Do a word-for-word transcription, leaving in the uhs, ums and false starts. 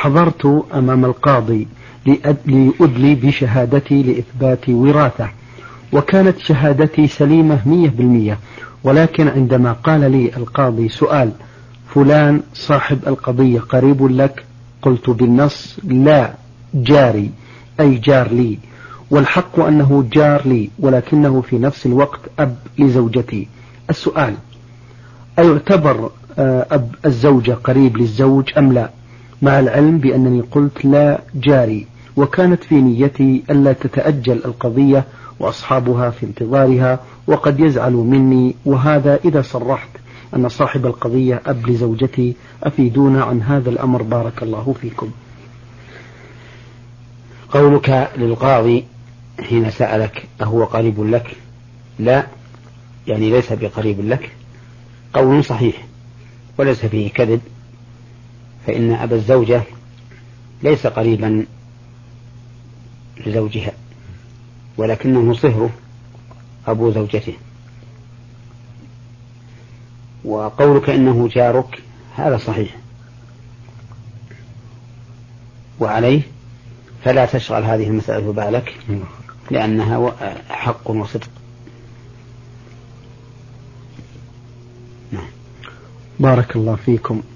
حضرت أمام القاضي ليؤدلي بشهادتي لإثبات وراثة، وكانت شهادتي سليمة مية بالمية، ولكن عندما قال لي القاضي سؤال: فلان صاحب القضية قريب لك؟ قلت بالنص: لا، جاري، أي جار لي، والحق أنه جار لي، ولكنه في نفس الوقت أب لزوجتي. السؤال: أيعتبر أب الزوجة قريب للزوج أم لا؟ مع العلم بأنني قلت لا، جاري، وكانت في نيتي ألا تتأجل القضية وأصحابها في انتظارها وقد يزعلوا مني، وهذا إذا صرحت أن صاحب القضية أب لزوجتي. أفيدونا عن هذا الأمر بارك الله فيكم. قولك للقاضي حين سألك أهو قريب لك؟ لا، يعني ليس بقريب لك، قول صحيح وليس فيه كذب، فإن أبا الزوجة ليس قريبا لزوجها، ولكنه صهره أبو زوجته. وقولك إنه جارك هذا صحيح، وعليه فلا تشغل هذه المسألة بالك، لأنها حق وصدق. بارك الله فيكم.